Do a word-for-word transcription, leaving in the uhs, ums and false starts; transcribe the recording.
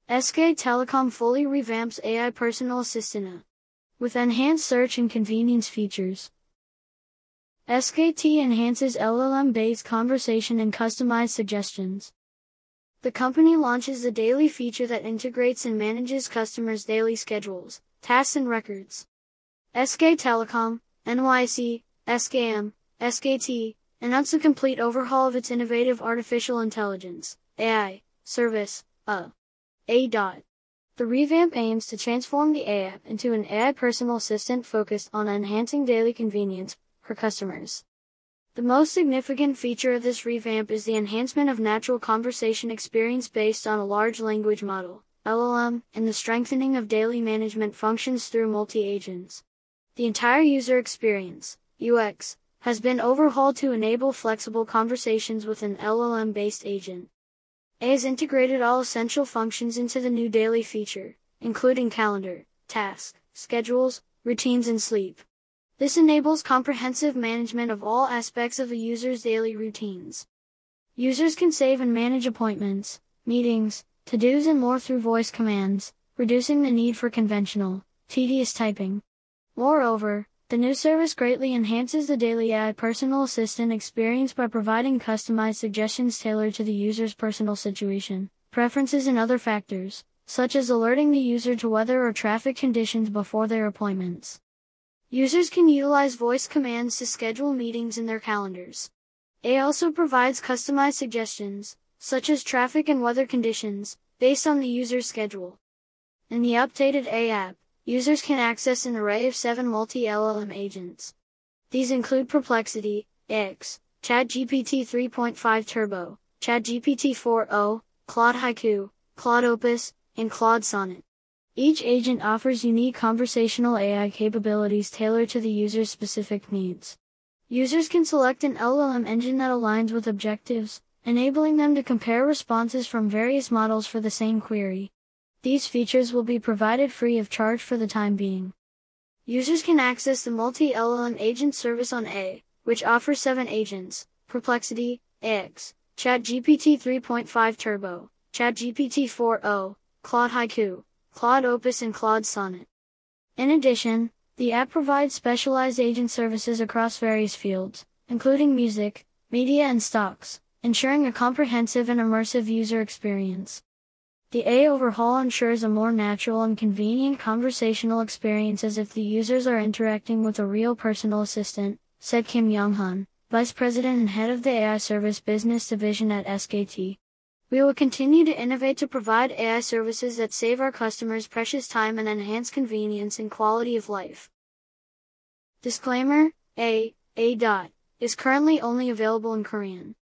S K Telecom fully revamps A I personal assistant with enhanced search and convenience features. S K T enhances L L M-based conversation and customized suggestions. The company launches the daily feature that integrates and manages customers' daily schedules, tasks and records. S K Telecom, N Y C, S K M, S K T, announced a complete overhaul of its innovative artificial intelligence, A I, service, A. A. The revamp aims to transform the A I into an A I personal assistant focused on enhancing daily convenience for customers. The most significant feature of this revamp is the enhancement of natural conversation experience based on a large language model, L L M, and the strengthening of daily management functions through multi-agents. The entire user experience, U X, has been overhauled to enable flexible conversations with an L L M-based agent. A I has integrated all essential functions into the new daily feature, including calendar, tasks, schedules, routines and sleep. This enables comprehensive management of all aspects of a user's daily routines. Users can save and manage appointments, meetings, to-dos and more through voice commands, reducing the need for conventional, tedious typing. Moreover, the new service greatly enhances the daily A I personal assistant experience by providing customized suggestions tailored to the user's personal situation, preferences and other factors, such as alerting the user to weather or traffic conditions before their appointments. Users can utilize voice commands to schedule meetings in their calendars. A I also provides customized suggestions, such as traffic and weather conditions, based on the user's schedule. In the updated A I app, users can access an array of seven multi-L L M agents. These include Perplexity, X, ChatGPT three point five Turbo, ChatGPT four point oh, Claude Haiku, Claude Opus, and Claude Sonnet. Each agent offers unique conversational A I capabilities tailored to the user's specific needs. Users can select an L L M engine that aligns with objectives, enabling them to compare responses from various models for the same query. These features will be provided free of charge for the time being. Users can access the multi-L L M agent service on A I, which offers seven agents: Perplexity, X, ChatGPT three point five Turbo, ChatGPT four point oh, Claude Haiku, Claude Opus and Claude Sonnet. In addition, the app provides specialized agent services across various fields, including music, media and stocks, ensuring a comprehensive and immersive user experience. The A I overhaul ensures a more natural and convenient conversational experience as if the users are interacting with a real personal assistant, said Kim Young-hun, Vice President and Head of the A I Service Business Division at S K T. We will continue to innovate to provide A I services that save our customers precious time and enhance convenience and quality of life. Disclaimer: A, A. is currently only available in Korean.